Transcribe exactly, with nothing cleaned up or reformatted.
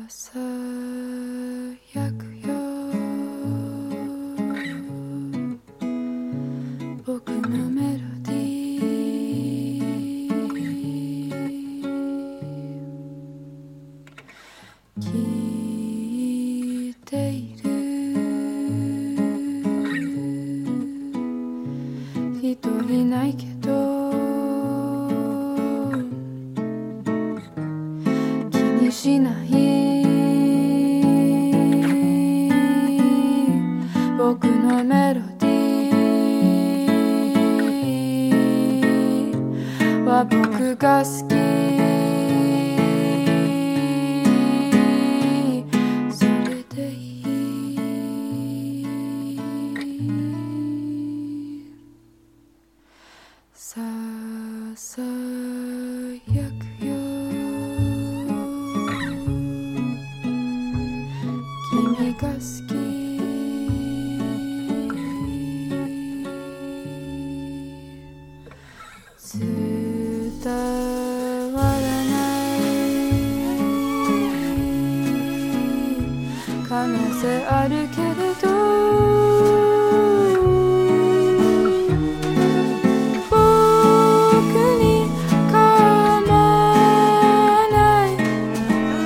さやくよ僕のメロディー聞いている人いないけど気にしない僕のメロディーは僕が好きそれでいいささやくよ君が好き伝わらない可能性あるけど